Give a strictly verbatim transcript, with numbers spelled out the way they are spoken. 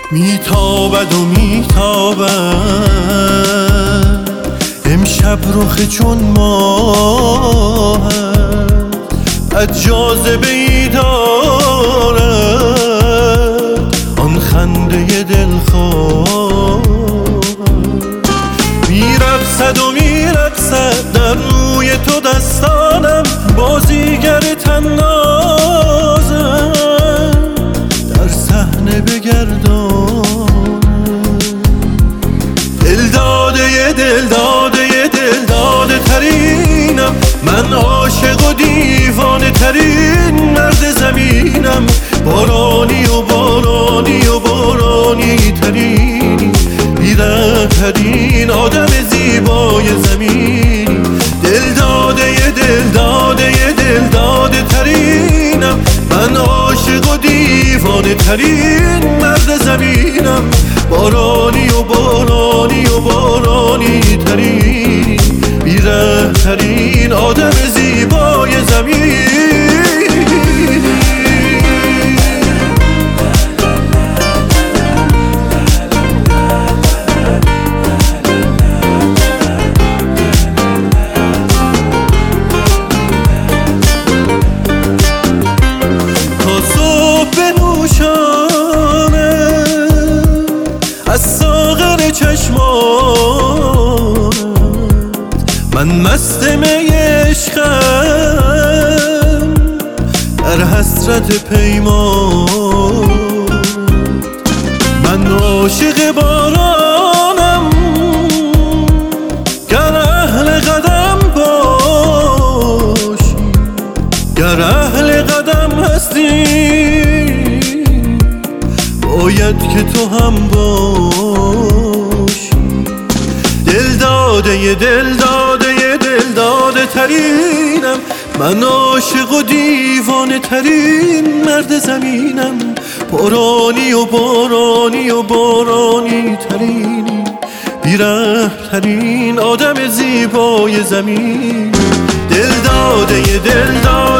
میتابد و میتابد امشب رخ چون ماه از جاذبه ای دارد آن خنده دلخواه. میرقصد و میرقصد در روی تو دستانم، بازیگر طنازم در صحنه بگردان. دلداده دلداده دلداده ترینم، من عاشق و دیوانه ترین مرد زمینم. بارانی و بارانی و بارانی ترینی، بیره ترین آدم زیبای زمین. دلداده دلداده دلداده ترینم، من عاشق و دیوانه ترین مرد زمینم. بارانی و بارانی و بارانی ترین، بیره ترین آدم زیبای زمین. از ساغر چشمانت من مست می عشقم، در حسرت پیمان. من عاشق بارانم گر اهل قدم باشی، گر اهل قدم هستی باید که تو هم باشی. دلداده دلداده دلداده ترینم، من عاشق و دیوانه ترین مرد زمینم. بارانی و بارانی و بارانی ترینی، بیره ترین آدم زیبای زمین. دلداده دلداده